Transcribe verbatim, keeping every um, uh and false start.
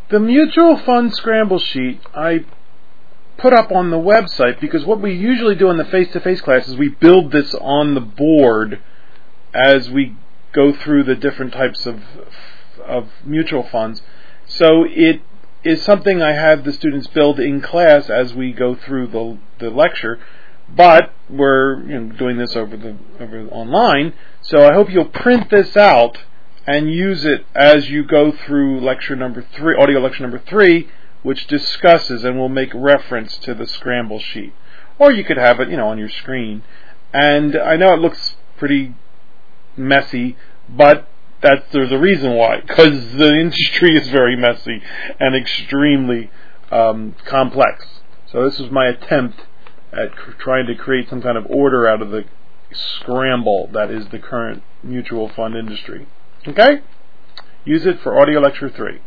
The mutual fund scramble sheet I put up on the website because what we usually do in the face-to-face class is we build this on the board as we go through the different types of of mutual funds. So it is something I have the students build in class as we go through the the lecture, but we're you know, doing this over the over online. So I hope you'll print this out and use it as you go through lecture number three, audio lecture number three, which discusses and will make reference to the scramble sheet. Or you could have it, you know, on your screen. And I know it looks pretty messy, but that's, there's a reason why, because the industry is very messy and extremely um, complex. So this is my attempt at cr- trying to create some kind of order out of the scramble that is the current mutual fund industry. Okay? Use it for audio lecture three.